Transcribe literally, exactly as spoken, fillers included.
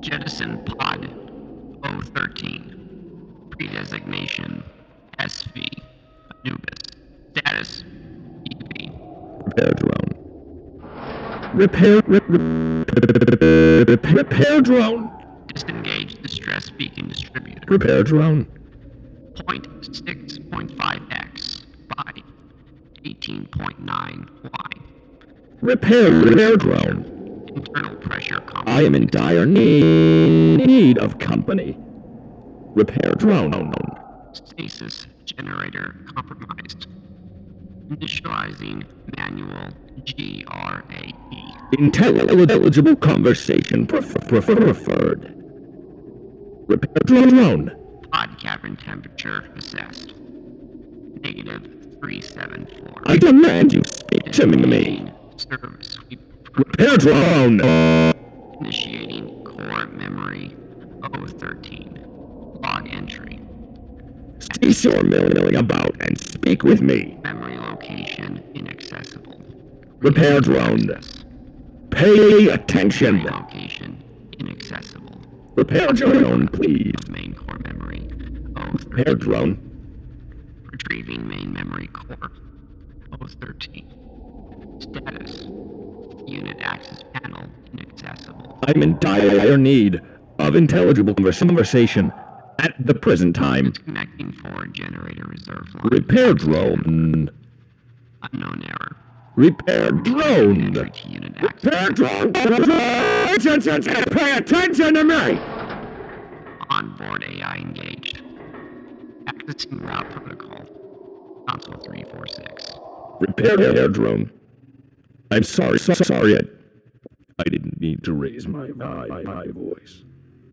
Jettison Pod O thirteen. Predesignation S V. Anubis. Status E V. Repair drone. Repair, rip, rip, repair drone. Disengage distress beacon distributor. Repair drone. Point six point five x by eighteen point nine y. Repair, repair drone. Internal pressure company. I am in dire need, need of company. Repair drone. Stasis generator compromised. Initializing manual G R A E. Intelligible conversation prefer, prefer, preferred. Repair drone. Pod cavern temperature assessed. Negative three seven four. I demand you speak to me. Service sweep. Repair drone. Initiating core memory O thirteen. Log entry. Cease your milling about and speak with me. Memory location inaccessible. Repair drone. Pay attention. Memory location inaccessible. Repair drone, please. Main core memory O thirteen. Repair drone. Retrieving main memory core O thirteen. Status. Unit access panel inaccessible. I'm in dire need of intelligible conversation at the present time. Disconnecting forward generator reserve line. Repair drone. Unknown error. Repair drone. Entry to unit access. Repair drone. Pay attention to me. Onboard A I engaged. Accessing route protocol. Console three four six. Repair drone. I'm sorry, so sorry. I, I didn't need to raise my, my, my voice.